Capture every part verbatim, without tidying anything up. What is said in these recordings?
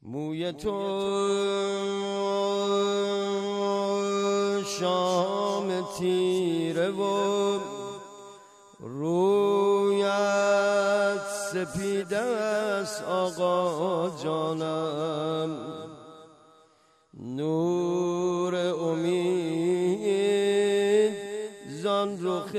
موی تو شام تیره و رویت سپیده است آقا جانم، نور امید زان رخ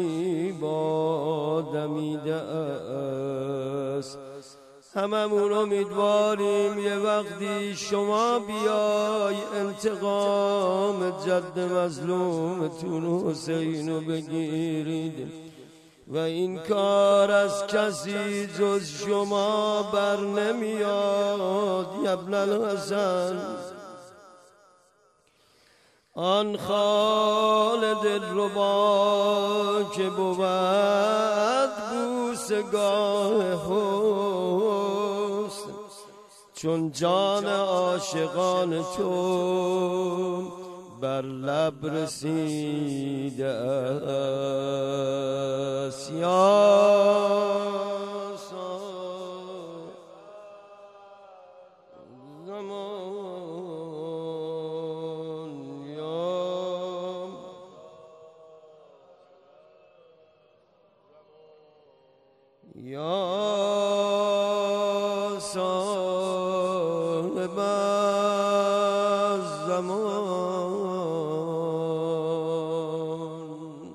زیبا دمیده است. هممون امیدواریم یه وقتی شما بیای انتقام جد مظلومتون حسینو بگیرید و این کار از کسی جز شما بر نمیاد. ابن الحسن آن خال دلربا که بود بوسگاه حسن، چون جان عاشقان تو بر لب رسیده است. یا یا صاحب الزمان،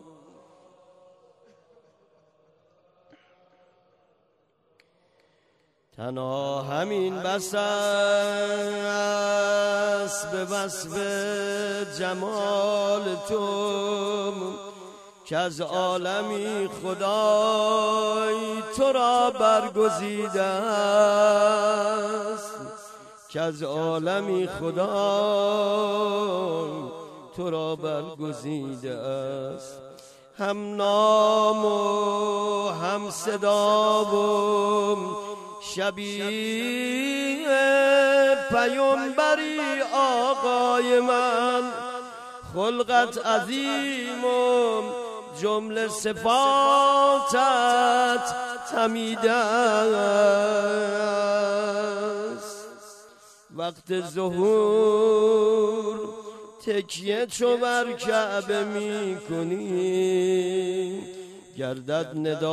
تنها همین بس است به وصف جمال تو که از عالمی خدای تو را برگزیده است، که از عالمی خدای تو را برگزیده است. هم نام و هم صدا و شبیه پیامبری آقای من، خلقت عظیم و جمله صفاتت حمیده است. وقت ظهور تکیه چو بر کعبه می کنی، گردد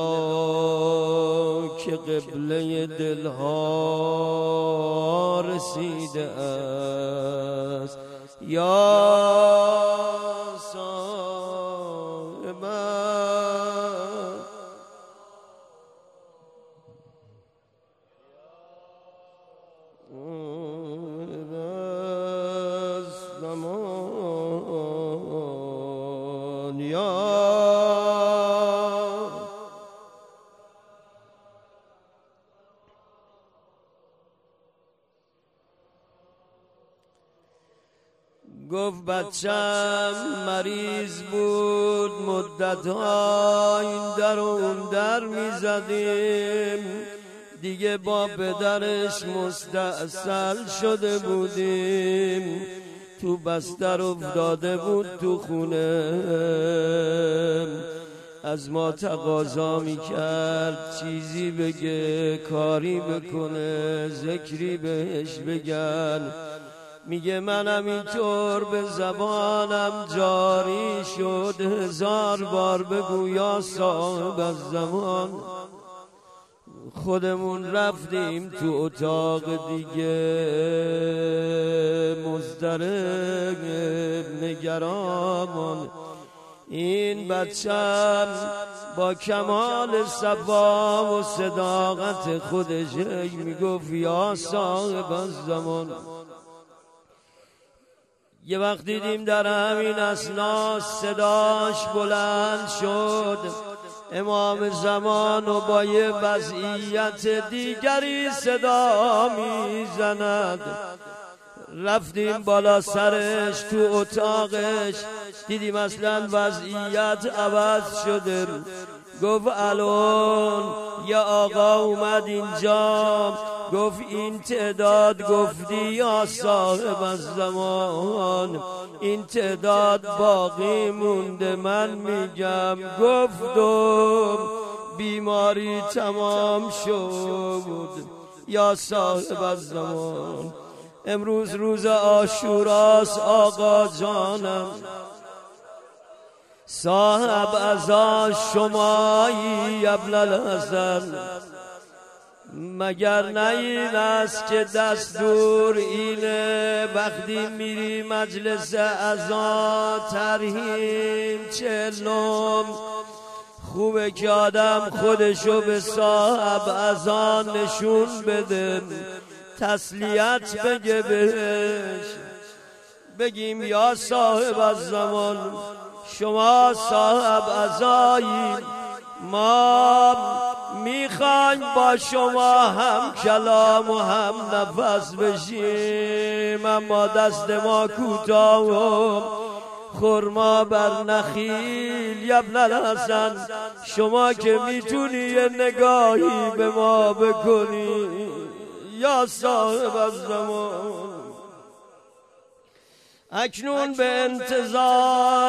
ندا که قبله دلها رسیده است. یا صاحب الزمان، یا گفت بچم مریض بود مدت‌ها این در و اون در می‌زدیم، دیگه با پدرش مستعسل شده بودیم، تو بستر افتاده بود تو خونه، از ما تقاضا میکرد چیزی بگه، کاری بکنه، ذکری بهش بگن. میگه منم اینطور به زبانم جاری شد، هزار بار بگو یا صاحب الزمان. خودمون رفتیم تو اتاق دیگه مضطرب نگران، این بچم با کمال صفا و صداقت خودش میگفت یا صاحب الزمان. یه وقت دیدیم در همین اثنا صداش بلند شد، امام زمان و با یه وضعیت دیگری صدا میزند. رفتیم بالا سرش تو اتاقش، دیدیم اصلا وضعیت عوض شده. گفت الان یه آقا اومد اینجا، گفت این تعداد گفتی یا صاحب الزمان، این تعداد باقی مونده. من میگم گفتم بیماری تمام شد، یا صاحب الزمان. امروز روز عاشوراست آقا جانم، صاحب عزا شمایی ابن الحسن. مگر نه این است که دستور اینه وقتی میری مجلس عزا ترحیم چلم، خوبه که آدم خودشو به صاحب عزا نشون بده، تسلیت بگه بهش، بگیم یا صاحب الزمان شما صاحب عزایی، ما میخوایم با شما هم کلام و هم نفس بشیم، اما دست ما کوتاه و خرما بر نخیل. یا ابن الحسن شما که میتونی یه نگاهی به ما بکنی یا صاحب الزمان. اکنون به انتظار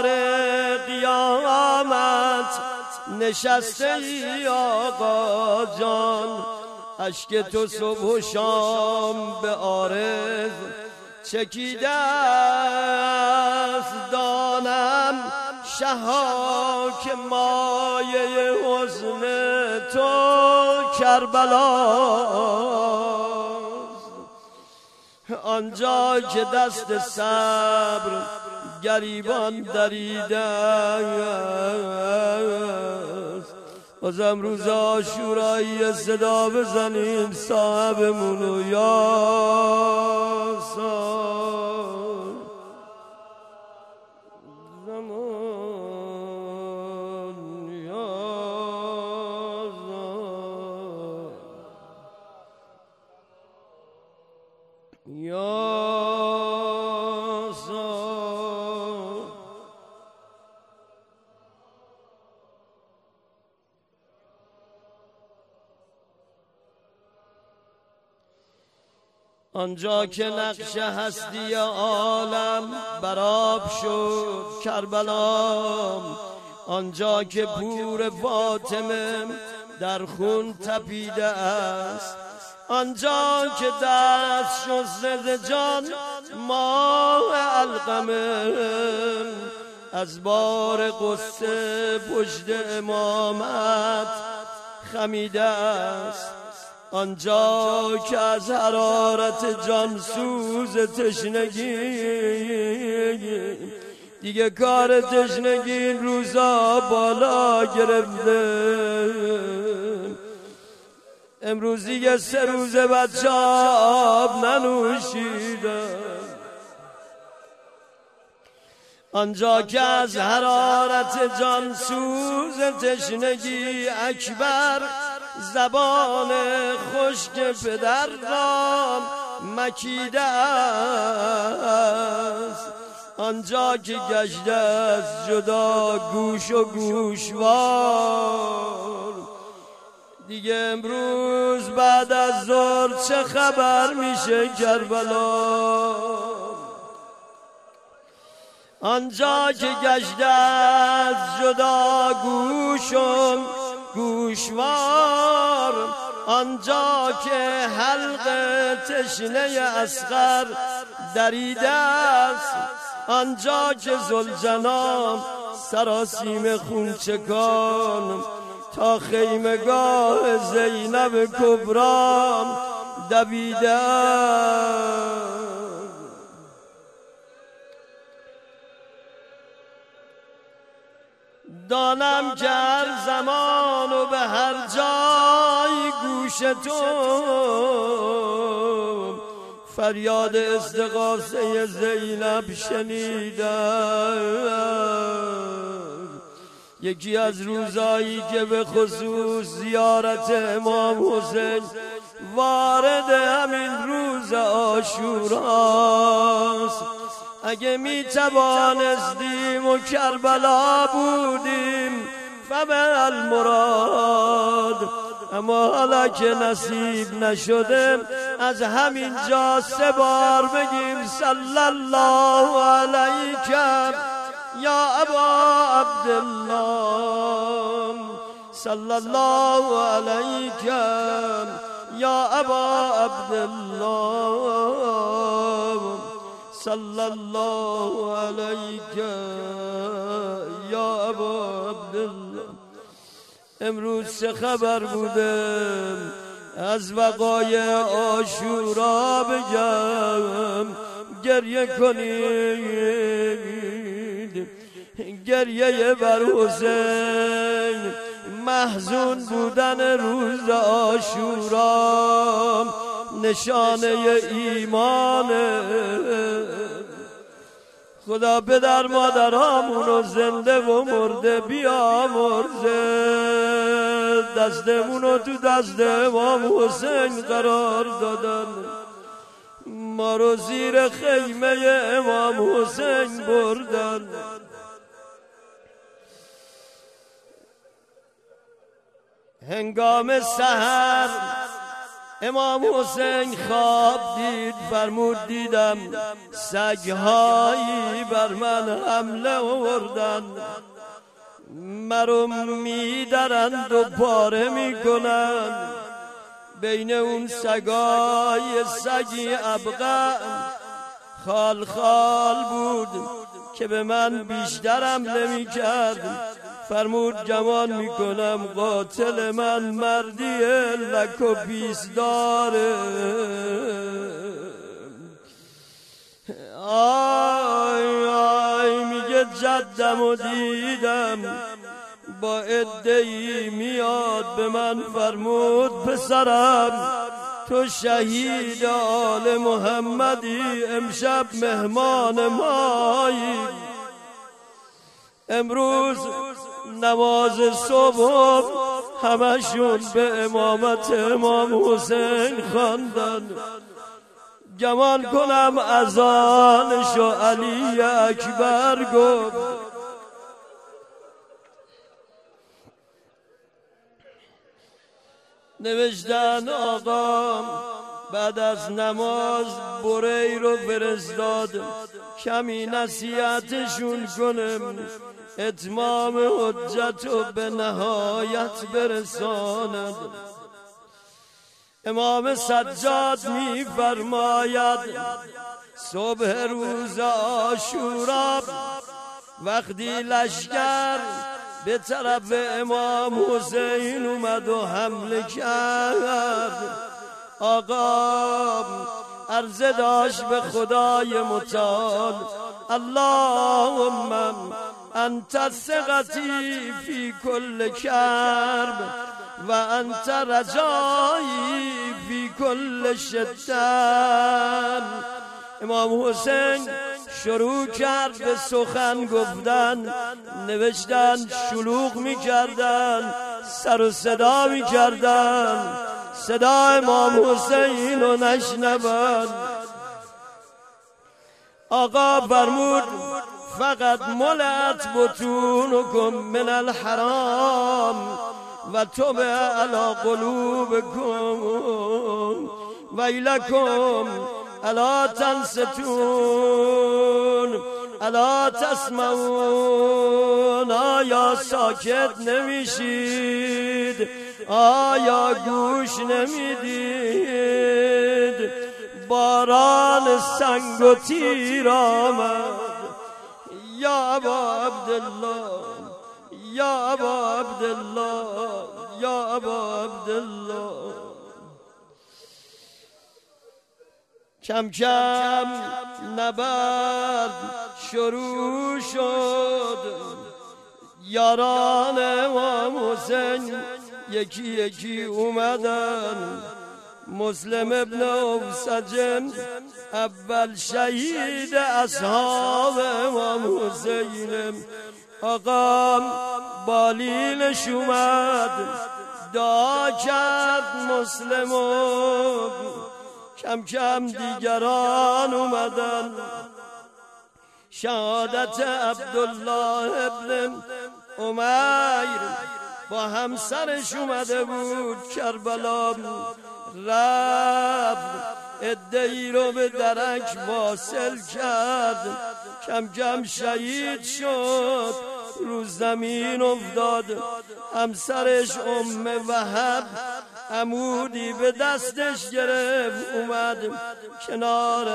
قیامت نشسته ای آقا جان، اشک تو صبح و شام به عارض چکیده است. دانم شها که مایه حزن تو کربلاست، آنجا که دست صبر گریبان دریده است. بازم روز عاشورایی صدا بزنیم صاحبمونو یا صاحب زمان، یا صاحب، یا آنجا که نقش هستی عالم برآب شد کربلا، آنجا که پور فاطمه در خون تپیده است، آنجا که دست شسته ز جان ماه علقمه از بار قصه پشت امامت خمیده است، آنجا که از حرارت جان سوز تشنگی دیگه کار تشنگی این روزا بالا گرفته. امروز دیگه سه روز بچه آب ننوشیدن، آنجا که از حرارت جان سوز تشنگی اکبر زبان خشک پدر را مکیده است، آنجا که گشته است جدا گوش و گوشوار. دیگه امروز بعد از ظهر چه خبر میشه کربلا، آنجا که گشته است جدا گوش و گوشوار، آنجا که حلق تشنه اصغر دریده است، آنجا که ذوالجنان سراسیم خون چکان تا خیمگاه زینب کبری دویده است. دانم که هر زمان و به هر جای گوش تو فریاد استغاثه زینب شنیدم. یکی از روزایی که به خصوص زیارت امام حسین وارد همین روز عاشوراست، اگه می توانستیم و کربلا بودیم فبه المراد، اما حالا که نصیب نشده از همین جا سه بار بگیم صلی الله علیک یا ابا عبدالله، صلی الله علیک یا ابا عبدالله صلی الله علیک یا ابا عبدالله. امروز چه خبر بوده از وقایع عاشورا بگم گریه کنید، گریه بر حسین محزون بودن روز عاشورا نشانه ایمانه. خدا پدر مادرامونو زنده و مرده بیامرزه، دستمونو تو دست امام حسین قرار دادن، ما رو زیر خیمه امام حسین بردن. هنگام سحر امام حسین خواب دید، فرمود دیدم سگ‌هایی بر من حمله آوردن، مرا می‌درند و پاره می‌کنند. بین اون سگای سگی ابقع خال خال بود که به من بیشتر حمله می‌کرد. فرمود گمان میکنم قاتل من مردی لک و پیس داره. آی آی میگه جدم و دیدم با عده‌ای میاد به من، فرمود پسرم تو شهید آل محمدی، امشب مهمان مایی. امروز نماز صبح همشون به امامت امام حسین خواندن، گمان کنم اذانشو علی اکبر گفت. نوشتن آقا بعد از نماز بری رو فرستاد کمی نصیحتشون کنم، اتمام حجت رو به نهایت برساند. امام سجاد می فرماید صبح روز عاشورا وقتی لشکر به طرف امام حسین اومد و حمله کرد، آقا عرضه داشت به خدای متعال اللهم انت ثقتی فی کل کرب و انت رجایی فی کل شدت. امام حسین شروع کرد به سخن گفتن، نوشتن شلوغ می کردن، سر و صدا می کردن، صدا امام حسین رو نشنون. آقا فرمود فقط ملأت بطونکم من الحرام و طبع علی قلوبکم ویلکم الا تنصتون الا تسمعون. آیا ساکت نمیشید؟ آیا گوش نمیدید؟ باران سنگ و تیر آمد. یا ابا عبدالله یا ابا عبدالله یا ابا عبدالله. کم کم نبرد شروع شد، یاران امام حسین یکی یکی اومدن. مسلم ابن اوسجم اول شهید اصحاب امام حسین، آقا بالیلش اومد دعا کرد مسلمون. کم کم دیگران اومدن، شهادت عبدالله ابن امیر با همسرش اومده بود کربلا، رفت عده‌ای رو به درک واصل کرد، کم کم شهید شد، رو زمین افتاد. همسرش ام وهب عمودی به دستش گرفت، اومد کنار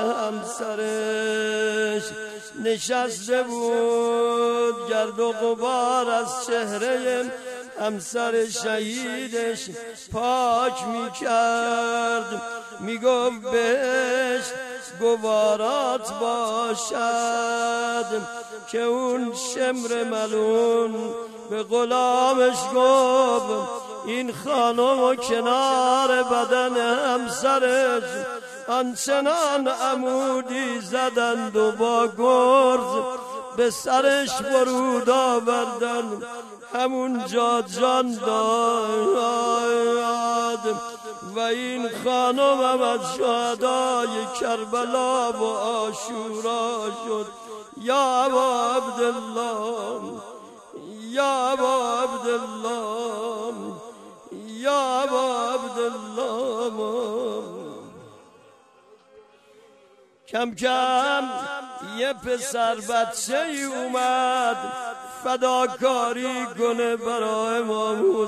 همسرش نشسته بود. گرد و غبار از چهره همسر شهیدش پاک میکرد، میگفت بهش گوارات باشد که اون شمر ملون به غلامش گفت این خانم و کنار بدن همسرش آنچنان عمودی زدند و با گرز به سرش فرود آوردن، همونجا جان داد. و این خانم هم از شهدای کربلا و عاشورا شد. یا ابا عبدالله، یا ابا عبدالله، یا ابا عبدالله. کم کم یه پسر بچه ای اومد فداکاری کنه برای امام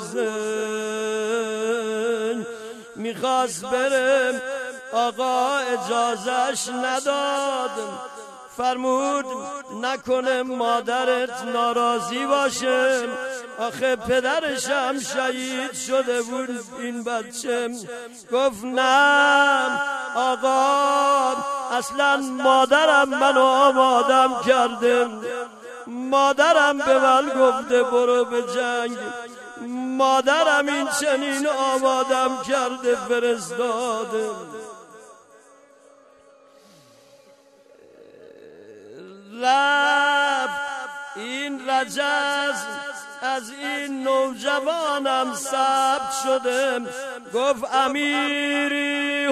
حسین. میخواست بره، آقا اجازهش نداد، فرمود نکنه مادرت ناراضی باشه، آخه پدرش هم شهید شده بود این بچه. گفت نه آقا، اصلا مادرم منو آمادم کرده، مادرم به من گفته برو به جنگ، مادرم این چنین آمادم کرده فرستاده. رفت این رجز از این نوجوانم ثبت شده، گفت امیری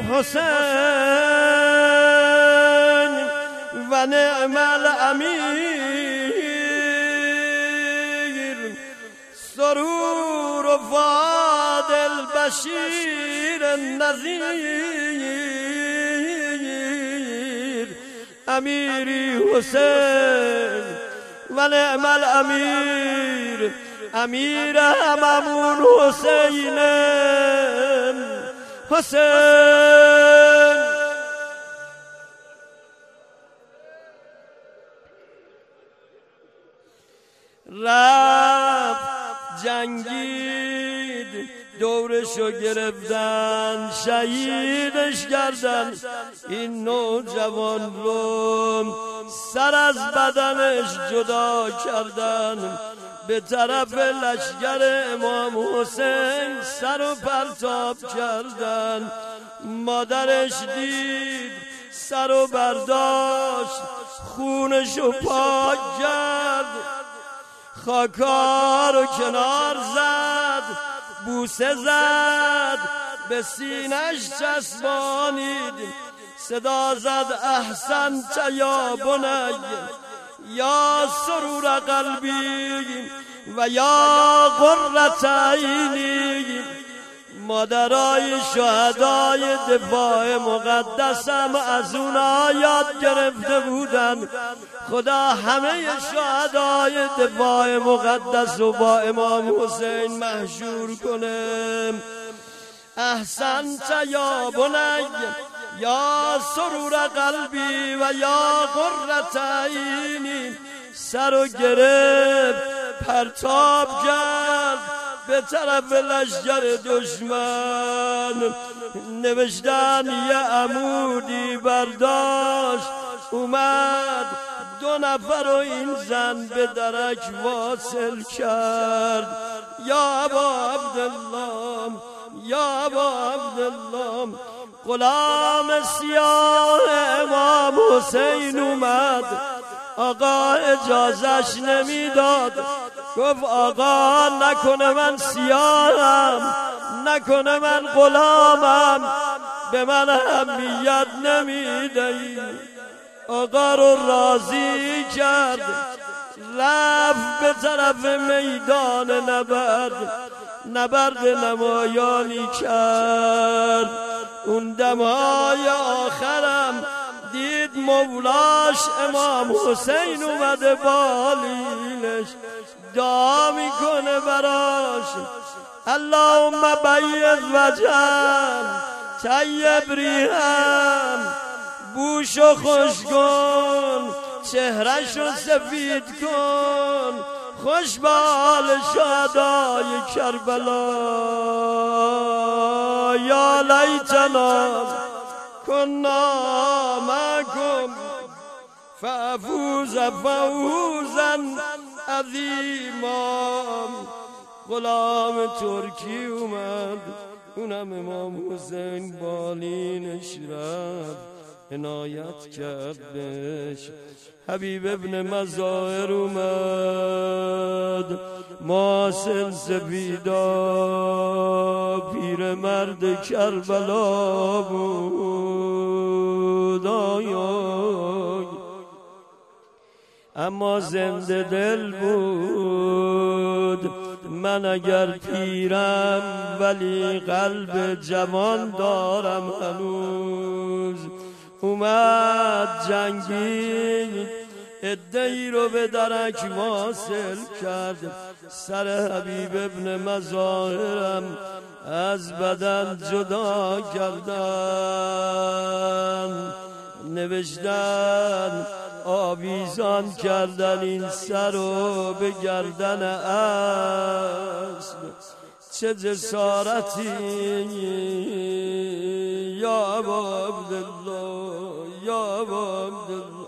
حسین و نعم الامیر، سرور و فؤاد البشیر النذیر. امیری حسین و نعم الامیر، امیر هممون حسین حسین. رفت جنگید، دورشو گرفتن، شهیدش کردن. این نوجوان رو سر از بدنش جدا کردن، به طرف لشگر امام حسین سر و پرتاب کردن. مادرش دید، سر و برداشت، خونشو پاک کرد، خاکار و کنار زد، بوسه زد، به سینش چسبانید، صدا زد احسنت یا بنی، یا سرور قلبی و یا قرة عینی. مادرای شهدای دفاع مقدسم از اون آیات گرفته بودن. خدا همه شهدای دفاع مقدس رو با امام حسین محشور کنه. احسنت یا بنی یا سرور قلبی و یا قرة عینی. سر و گرفت، پرتاب کرد به طرف لشگر دشمن. نوشتن یه عمودی برداشت، اومد دو نفر و این زن به درک واصل کرد. یا ابا عبدالله، یا ابا عبدالله. غلام سیاه امام حسین اومد، آقا اجازش نمیداد. گفت آقا نکنه من سیاهم، نکنه من غلامم، به من اهمیت نمیدهی. آقا رو راضی کرد، رفت به طرف میدان نبرد، نبرد نمایانی کرد. اون دمای آخرم دید مولاش امام حسین اومده بالینش، دعا میکنه براش اللهم بیض وجهم طیب ریحم، بوشو خوش کن چهرشو سفید کن، خوش بال شادای کربلا. یا لیتنا کنا معکم فافوز فوزا عظیما. غلام ترکی اومد، اونم امام حسین بالینش رفت، عنایت کرد بهش. حبیب ابن مظاهر اومد، محسن سپیدا پیر مرد کربلا بود. آی اما زنده دل بود. من اگر پیرم ولی قلب جوان دارم هنوز. اومد جنگید، عده‌ای رو به درک واصل کرد. سر حبیب ابن مظاهرم از بدن جدا کردن، نوشتن آویزان کردن این سر رو به گردن اسب. چه جسارتی یا ابا عبدالله، یا ابا عبدالله.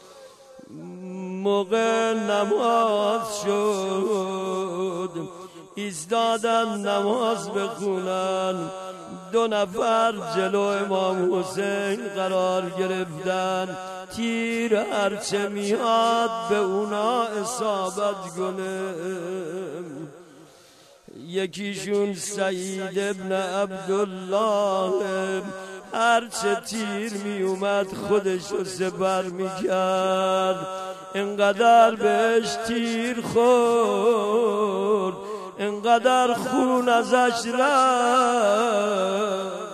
موقع نماز شد، ایستادن نماز بخونن. دو نفر جلو امام حسین قرار گرفتن، تیر هرچه میاد به اونا اصابت کنه. یکیشون سعید ابن عبدالله، هرچه تیر می اومد خودشو سپر می کرد. انقدر بهش تیر خورد، انقدر خون ازش رفت.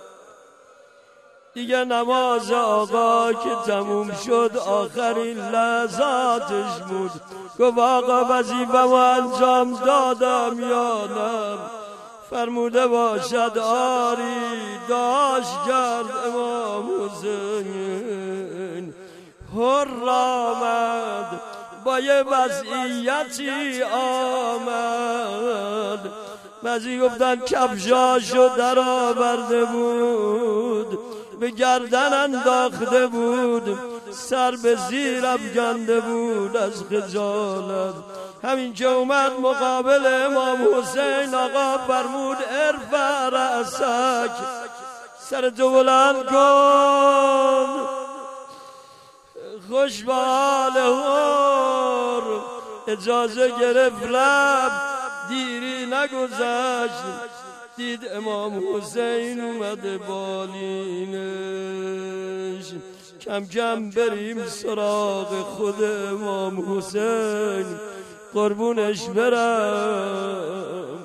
دیگه نماز آقا که تموم شد، آخرین لحظاتش بود. گفت آقا وظیفه‌مو انجام دادم یا نه؟ فرموده باشد آری. داشت کرد امام حسین، هر آمد با یه وضعیتی آمد. بعضی گفتن کفشاشو در آورده بود، به گردن انداخته بود، سر به زیر افکنده بود از خجالت. همین که اومد مقابل امام حسین، آقا فرمود ارفع رأسک، سرتو بلند کن. خوش به حال هر اجازه گرفت رفت، دیری نگذشت. دید امام حسین اومده بالینش. کم کم بریم سراغ خود امام حسین، قربونش برم.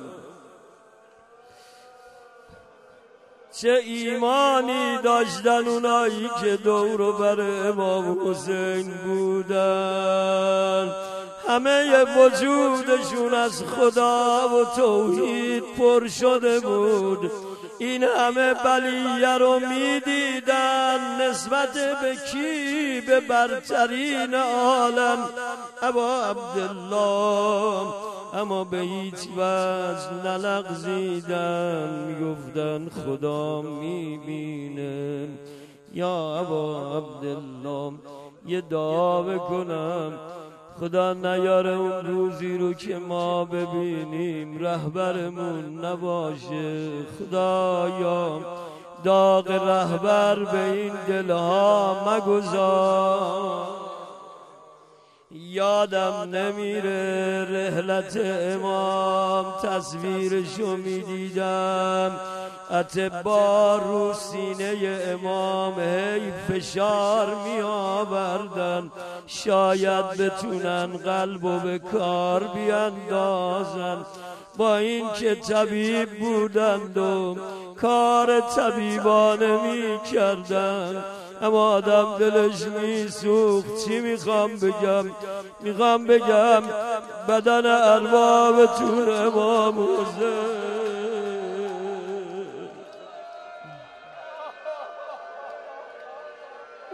چه ایمانی داشتن اونایی که دور و بر امام حسین بودن. همه وجودشون از خدا و توحید پر شده بود. این همه بلیه رو میدیدن نسبت به کی؟ به برترین عالم ابا عبدالله. اما به هیچ وجه نلغزیدن، میگفتن خدا میبینه. یا ابا عبدالله یه دعا بکنم، خدا نیاره اون روزی رو که ما ببینیم رهبرمون نباشه. خدایا داغ رهبر به این دلها مگذار. یادم نمیره رحلت امام، تصویرشو میدیدم، اتبار رو سینه امام هی فشار می آوردن، شاید بتونن قلبو به کار بیاندازن. با این که طبیب بودند و کار طبیبانه می کردن، اما آدم دلش می سوخت. چی میخوام بگم؟ میخوام بگم بدن اربابتون امام حسین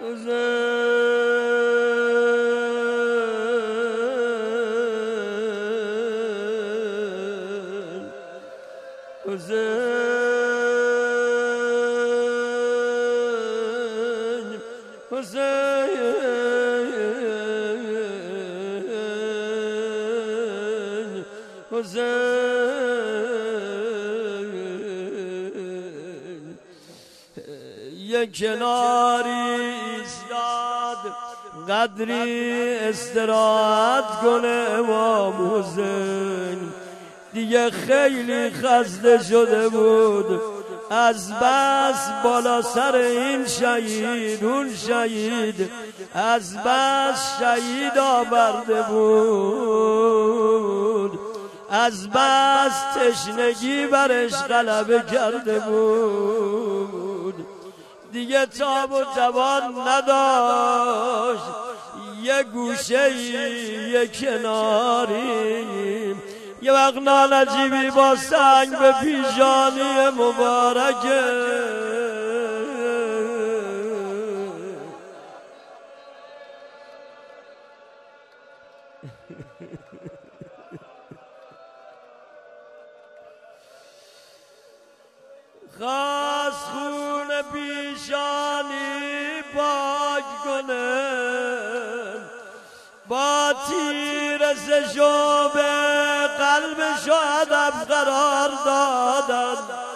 یک کناری ایستاد قدری استراحت کنه امام حسین. دیگه خیلی خسته شده بود، از بس بالا سر این شهید اون شهید، از بس شهید آورده بود، از بس تشنگی برش غلبه کرده بود. دیگه تاب و توان نداشت، یه گوشه یه کناری، یه وقت نالجیبی با سنگ به پیشانی مبارکه. خواست خون پیشانی پاک کنه، با تیر سشو به قلبشو هدف قرار دادن.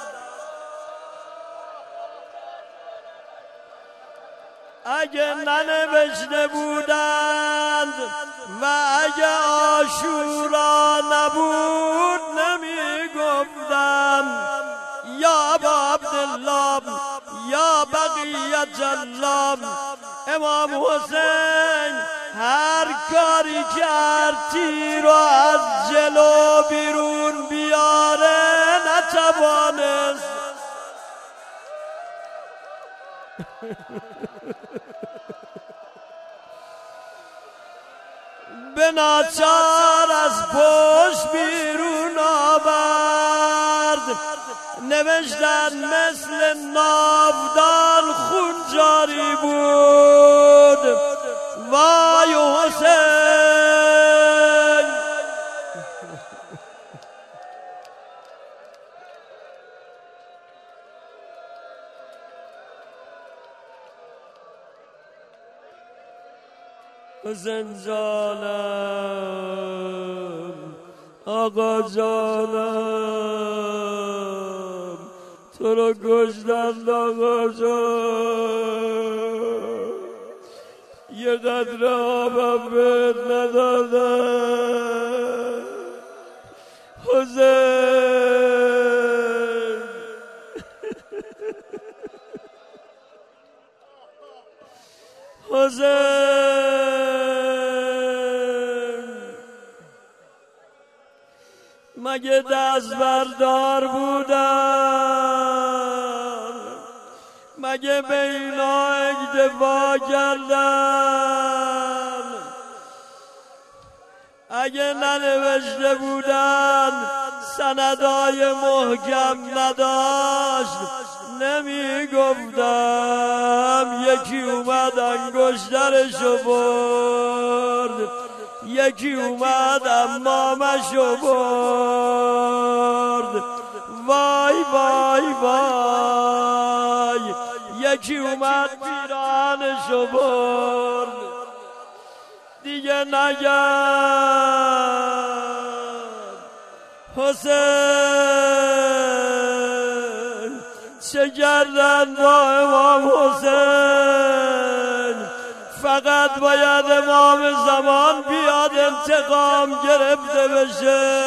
اگه ننوشته بودند و اگه عاشورا نبود نمی گفتم یا ابا عبدالله یا بقیت الله. امام حسین هر کاری کرد تیر و از جلو بیرون بیاره نتوانست. به ناچار از پشت بیرون آورد، نوشتن مثل ناودان خون جاری بود. وای حسین، حسین جانم، آقا جانم، تو رو کشتند آقا جان، یه قدر آبم بهت ندادن حسین. حسین مگه دست بردار بودن؟ مگه به اینا اکتفا کردن؟ اگه ننوشته بودن سندای محکم نداشت نمی گفتم. یکی اومد انگشترشو برد، یکی اومد امامشو برد، وای وای وای. یکی اومد پیرانشو برد، دیگه نگرد. حسین چه کردن با امام حسین؟ فقط باید امام زمان بیاد انتقام گرفته بشه.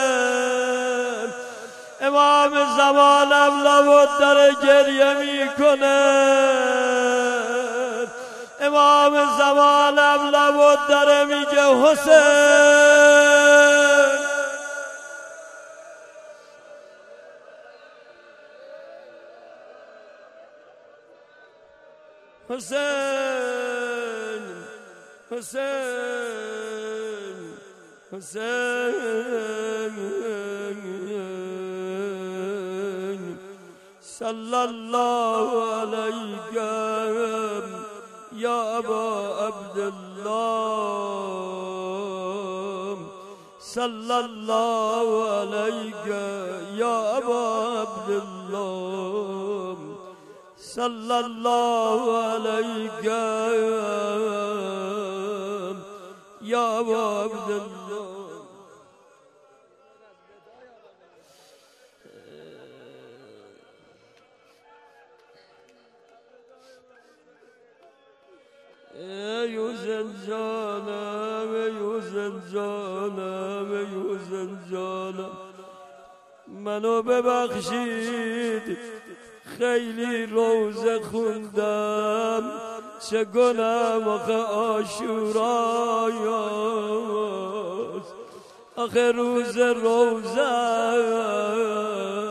امام زمان هم لابد داره گریه میکنه، امام زمان هم لابد داره میگه حسین. حسین حسین حسین صلی الله علیه یا ابا عبدالله صلی الله علیک یا ابا عبدالله صلی الله علیک یا ابا عبدالله. ای حسین جانم ای حسین جانم ای حسین جانم منو ببخشید خیلی روزه خوندم چه گناهم آخه عاشورایاست آخه روز روزه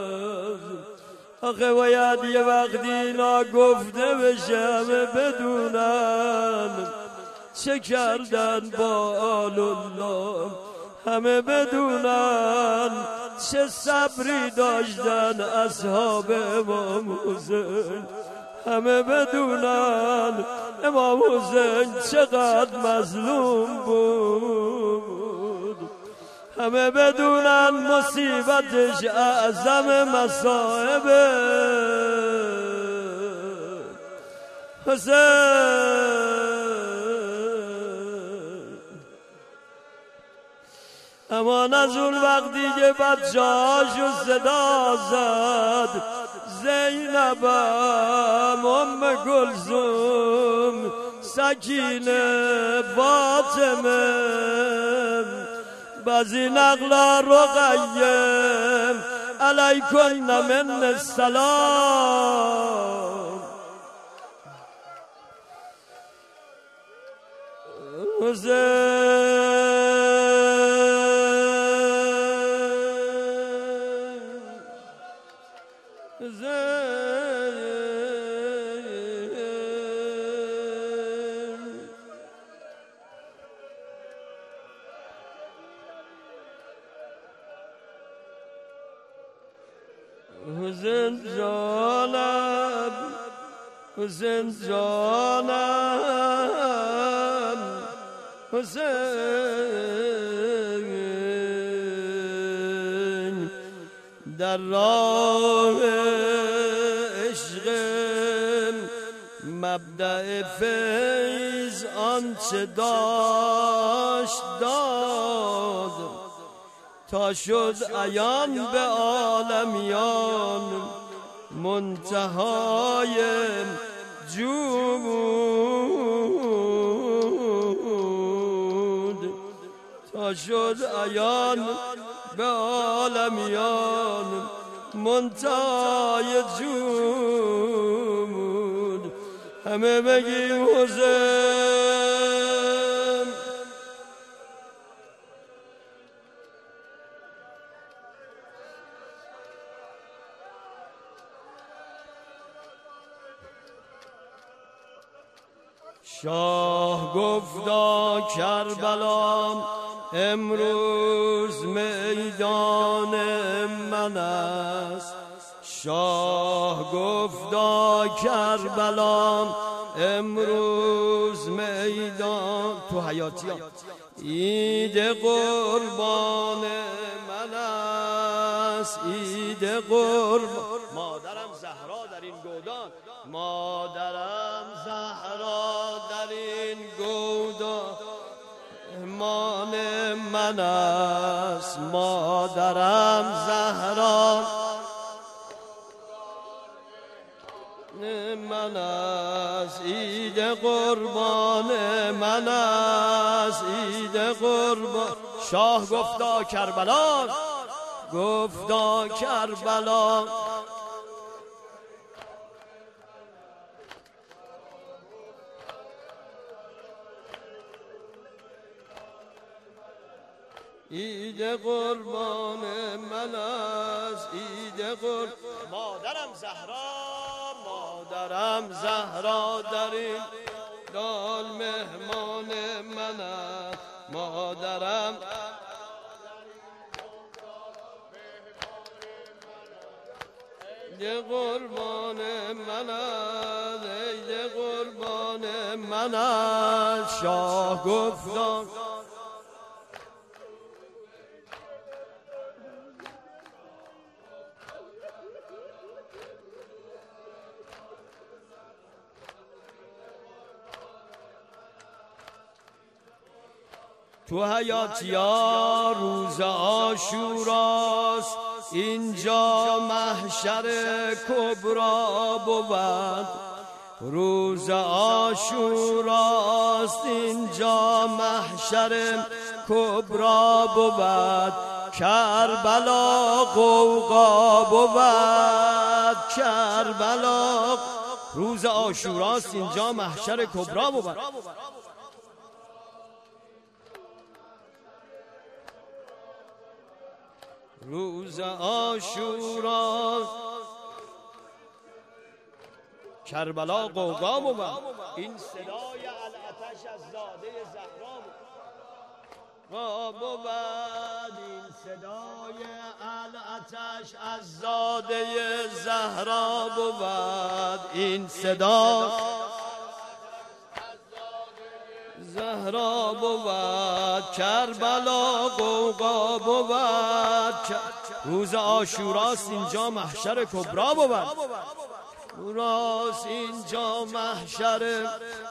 آخه باید یه وقتی اینا گفته بشه همه بدونن چه کردن با آل الله همه بدونن چه صبری داشتن اصحاب امام حسین همه بدونن امام حسین چقدر مظلوم بود همه بدونن مصیبتش اعظم مصائب حسین. اما از اون وقتی که بچه هاشو صدا زد زینبم ام کلثوم سکینه فاطمه بعضی نقلا رقیم علیکن من السلام حسین حسین جانم حسین جانم حسین در راه عشق مبدأ فیض آنچه داشت داد تا شد عیان به عالمیان منتهای جود تا شد عیان به عالمیان منتهای جود همه بگیم حسین. شاه گفتا کربلا امروز میدان من است شاه گفتا کربلا امروز میدان تو حیاتی ها عید قربان من است عید قربان مادرم زهرا در این گودان مادرم زهرا در این گودان مهمان من است مادرم زهرا من است عید قربان من است عید قربان. شاه گفتا کربلا گفتا کربلا عید قربان من است عید قربان. مادرم زهرا مادرم زهرا در این دال مهمان من است مادرم عید قربان من است، عید قربان من است. شاه گفتان تو حیاتیا روز عاشوراست، اینجا محشر کبرا بود. روز عاشوراست، اینجا محشر کبرا بود. کربلا غوغا بود، کربلا. روز عاشوراست، اینجا محشر کبرا بود. روز عاشورا کربلا غوغا بود. این صدای العطش از زاده زهرا بود. این صدای العطش از زاده زهرا بود. این صدا زهرا بود. کربلا غوغا بود. روز عاشوراست، اینجا محشر کبرا بود. راست اینجا محشر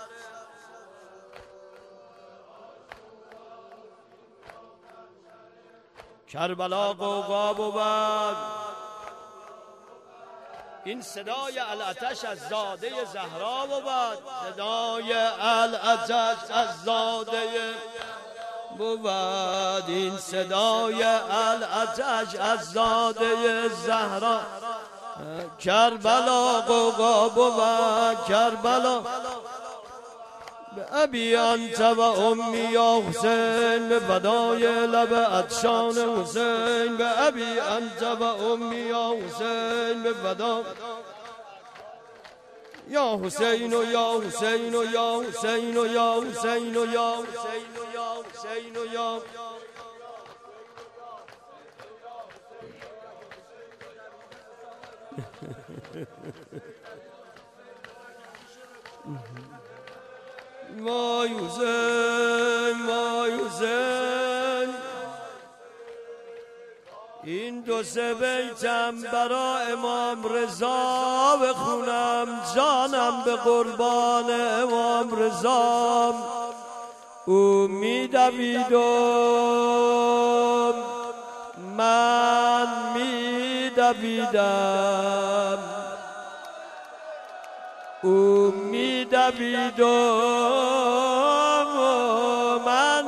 کربلا غوغا بود. این صدای العطش از زاده زهرا بود. صدای العطش از زاده بود. این صدای العطش از زاده زهرا. کربلا غوغا بود. کربلا به ابی انت و امی یا حسین، به فدای لب عطشان حسین. به ابی انت و امی یا حسین، به فدای یا حسین و یا حسین و یا حسین و یا حسین و یا حسین و یا حسین و یا وای حسین، وای حسین. این دو سه بیتم برا امام رضا بخونم، جانم به قربان امام رضا. او میدویدم، من میدویدم. او میدویدم، من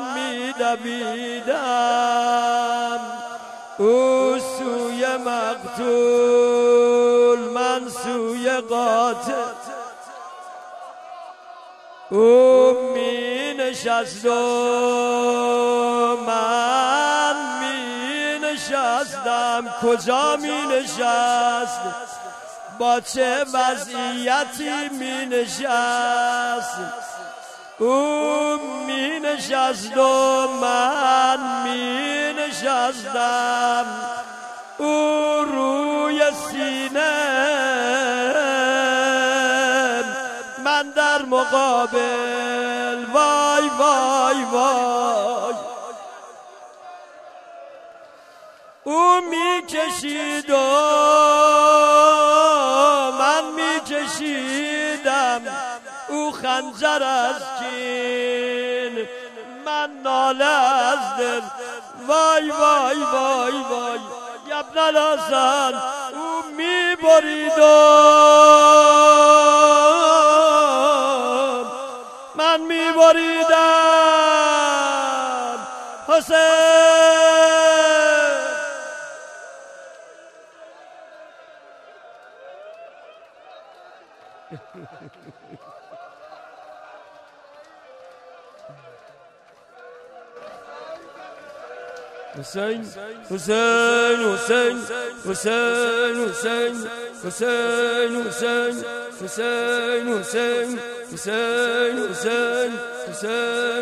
میدویدم. او سوی مقتول، من سوی قاتل. او می نشست و من می نشستم. کجا می نشست؟ با چه وضعیتی می نشست؟ او می نشست و من می نشستم. او روی سینه، من در مقابل. وای وای وای. او می کشید و من می کشیدم. او خنجر از کین، من ناله از دل. وای وای وای وای. ابن الحسن او می بریدم، من می بریدم. حسین حسین حسین حسین حسین حسین حسین حسین حسین حسین حسین حسین حسین.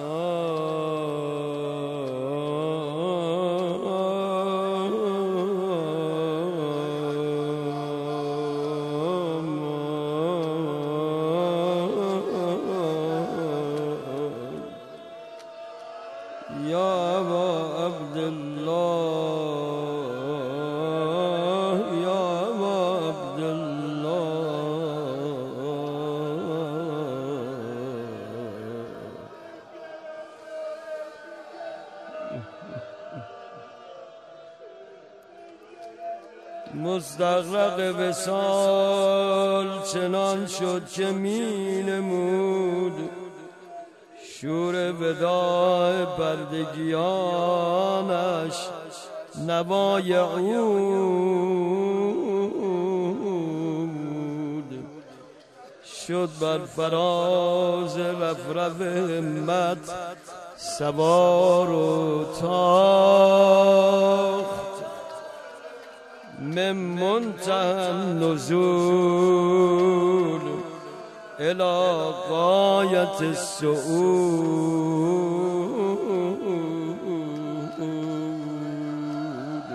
يا أبا عبد الله يا أبا عبد الله مستغرق وصال چنان شد که می نمود شور وداع بردگیانش نوای عود شد بر فراز رفرف همت سوار و تاخت من منتهى النزول الى غایت الصعود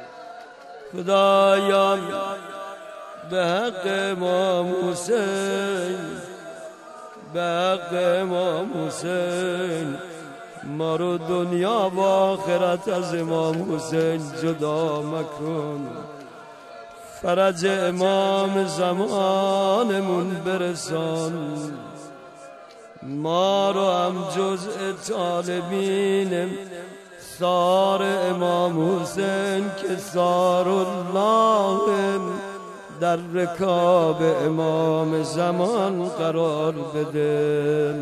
خدایا به حق امام حسین به حق امام حسین ما رو دنیا و آخرت از امام حسین جدا مکن فرج امام زمانمون برسان ما رو هم جزء طالبین ثار امام حسین که ثار الله در رکاب امام زمان قرار بده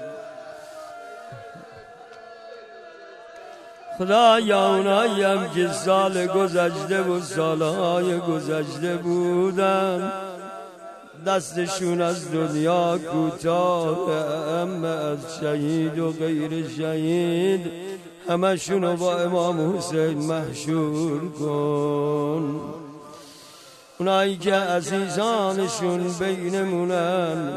خدایا اوناییم که سال گذشته و سالهای گذشته بودن دستشون از دنیا کوتاه اما از شهید و غیر شهید همشونو با امام حسین محشور کن اونایی که عزیزانشون بینمونن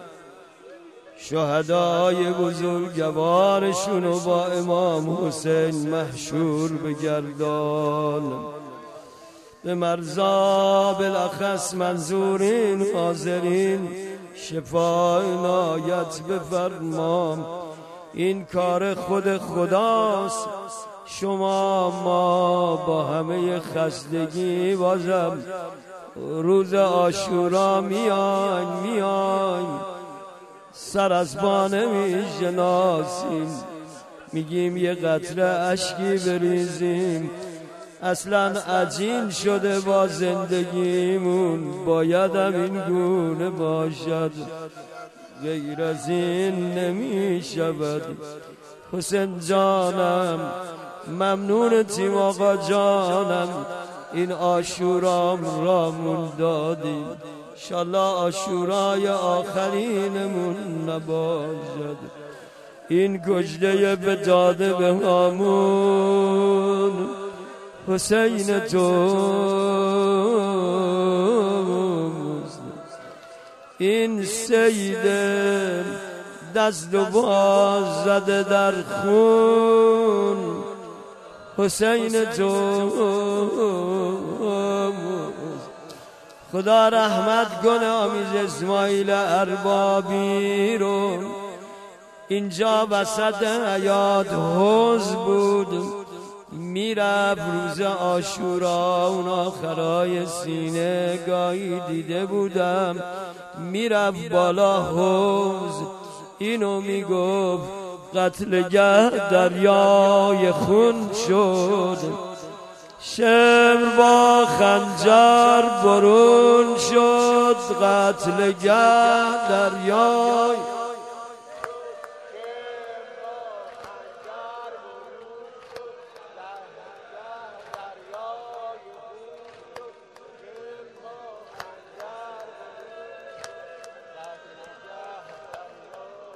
شهدای بزرگوارشونو با امام حسین محشور بگردان به مرزا بالاخص منظورین حاضرین شفای عنایت بفرما این کار خود خداست شما ما با همه خستگی بازم روز عاشورا میاین میاین سر از پا نمیشناسیم میگیم یه قطره اشکی بریزیم اصلا عجین شده با زندگیمون باید هم این گونه باشد غیر از این نمیشود حسین جانم ممنونتیم آقا جانم این عاشورام رامون دادیم انشالله عاشورای آخرینمون نباشد این کجده به داده به همون حسین تو این سید دست و باز زده در خون حسین تو خدا رحمت کنه آمیز اسماعیل اربابی رو اینجا وسط حیات حوض بود میرفت روز عاشورا اون آخرای سینه گاهی دیده بودم میرفت بالا حوض اینو میگفت قتلگه دریای خون شد شمر با خنجر برون شد قتلگه دریای